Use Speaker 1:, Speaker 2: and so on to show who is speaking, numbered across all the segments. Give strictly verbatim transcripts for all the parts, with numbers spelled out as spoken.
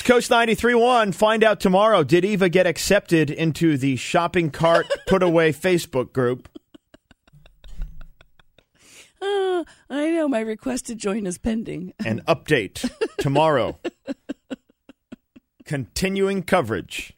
Speaker 1: West Coast ninety-three point one. Find out tomorrow. Did Eva get accepted into the shopping cart put away Facebook group?
Speaker 2: Uh, I know. My request to join is pending.
Speaker 1: An update tomorrow. Continuing coverage.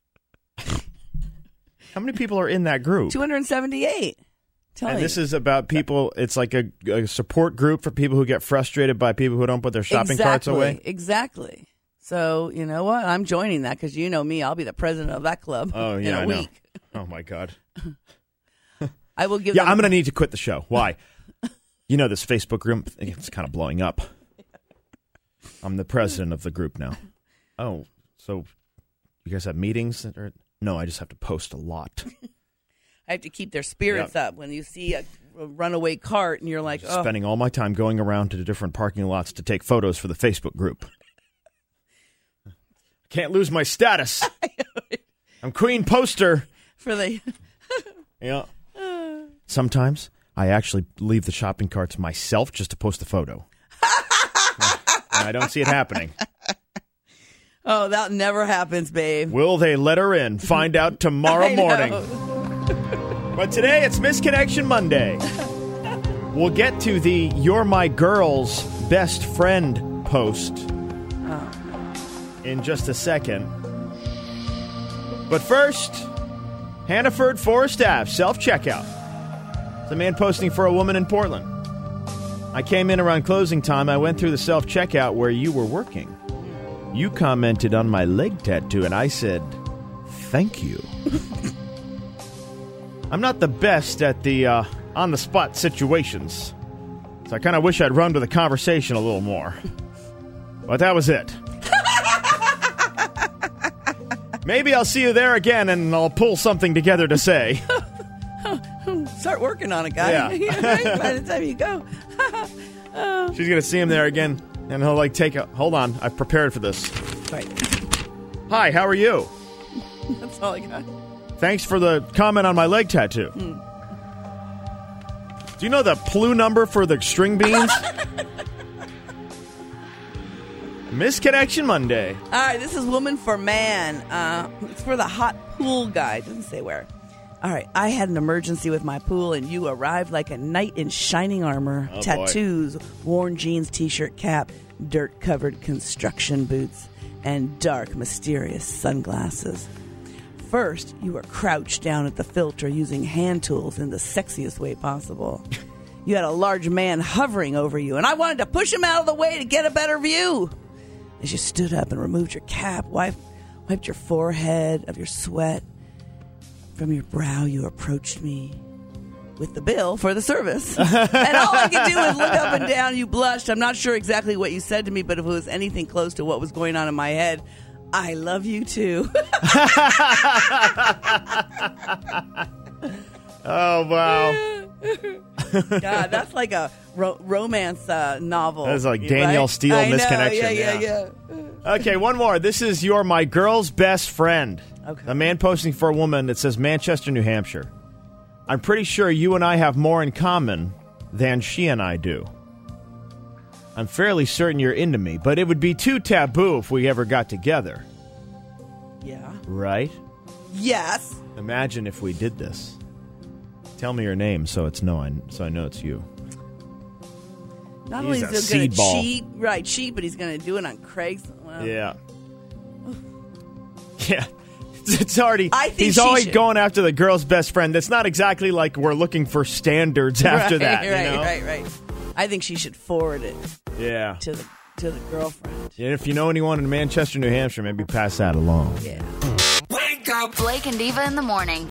Speaker 1: How many people are in that group?
Speaker 2: two hundred seventy-eight. Tell
Speaker 1: and
Speaker 2: me.
Speaker 1: this is about people, it's like a, a support group for people who get frustrated by people who don't put their shopping
Speaker 2: exactly,
Speaker 1: carts away?
Speaker 2: Exactly. So, you know what? I'm joining that because you know me. I'll be the president of that club
Speaker 1: Oh, yeah,
Speaker 2: in a
Speaker 1: I know.
Speaker 2: week.
Speaker 1: Oh, my God.
Speaker 2: I will give
Speaker 1: Yeah,
Speaker 2: them-
Speaker 1: I'm going to need to quit the show. Why? You know, this Facebook group, it's kind of blowing up. I'm the president of the group now. Oh, so you guys have meetings? Or, no, I just have to post a lot.
Speaker 2: I have to keep their spirits
Speaker 1: Yep.
Speaker 2: up when you see a, a runaway cart and you're like, oh.
Speaker 1: Spending all my time going around to the different parking lots to take photos for the Facebook group. Can't lose my status. I'm queen poster.
Speaker 2: For the
Speaker 1: Yeah. Sometimes I actually leave the shopping carts myself just to post a photo. And I don't see it happening.
Speaker 2: Oh, that never happens, babe.
Speaker 1: Will they let her in? Find out tomorrow
Speaker 2: I know.
Speaker 1: morning. But today it's Misconnection Monday. We'll get to the You're My Girl's Best Friend post
Speaker 2: Oh.
Speaker 1: in just a second. But first, Hannaford Forest Ave, self-checkout. It's a man posting for a woman in Portland. I came in around closing time. I went through the self-checkout where you were working. You commented on my leg tattoo, and I said, thank you. I'm not the best at the uh, on-the-spot situations, so I kind of wish I'd run with the conversation a little more. But that was it. Maybe I'll see you there again, and I'll pull something together to say.
Speaker 2: Start working on it, guy.
Speaker 1: Yeah.
Speaker 2: Right? By the time you go. Oh.
Speaker 1: She's going to see him there again, and he'll, like, take a... Hold on, I've prepared for this.
Speaker 2: Right.
Speaker 1: Hi, how are you?
Speaker 2: That's all I got.
Speaker 1: Thanks for the comment on my leg tattoo.
Speaker 2: Mm.
Speaker 1: Do you know the P L U number for the string beans? Misconnection Monday.
Speaker 2: All right, this is Woman for Man. Uh, it's for the hot pool guy. It doesn't say where. All right, I had an emergency with my pool, and you arrived like a knight in shining armor,
Speaker 1: Oh,
Speaker 2: tattoos, worn jeans, T-shirt, cap, dirt-covered construction boots, and dark, mysterious sunglasses. First, you were crouched down at the filter using hand tools in the sexiest way possible. You had a large man hovering over you, and I wanted to push him out of the way to get a better view. As you stood up and removed your cap, wiped, wiped your forehead of your sweat. From your brow, you approached me with the bill for the service. And all I could do was look up and down. You blushed. I'm not sure exactly what you said to me, but if it was anything close to what was going on in my head, I love you too.
Speaker 1: Oh, wow.
Speaker 2: God, that's like a ro- romance uh, novel.
Speaker 1: That's like Danielle
Speaker 2: right?
Speaker 1: Steele
Speaker 2: I know,
Speaker 1: Misconnection.
Speaker 2: Yeah, yeah,
Speaker 1: yeah.
Speaker 2: yeah.
Speaker 1: Okay, one more. This is You're My Girl's Best Friend.
Speaker 2: Okay.
Speaker 1: A man posting for a woman that says Manchester, New Hampshire. I'm pretty sure you and I have more in common than she and I do. I'm fairly certain you're into me, but it would be too taboo if we ever got together.
Speaker 2: Yeah.
Speaker 1: Right?
Speaker 2: Yes.
Speaker 1: Imagine if we did this. Tell me your name so it's no, I, so I know it's you.
Speaker 2: Not
Speaker 1: He's
Speaker 2: only
Speaker 1: a
Speaker 2: is he going to
Speaker 1: seed ball.
Speaker 2: cheat, right, cheat, but he's going to do it on Craigslist. Well,
Speaker 1: Yeah. Yeah. It's already.
Speaker 2: I think
Speaker 1: he's
Speaker 2: she
Speaker 1: always
Speaker 2: should-
Speaker 1: going after the girl's best friend. That's not exactly like we're looking for standards after
Speaker 2: right,
Speaker 1: that.
Speaker 2: Right,
Speaker 1: you know?
Speaker 2: right, right. I think she should forward it
Speaker 1: Yeah.
Speaker 2: to the to the girlfriend.
Speaker 1: And if you know anyone in Manchester, New Hampshire, maybe pass that along.
Speaker 2: Yeah.
Speaker 3: Wake up. Blake and Diva in the morning.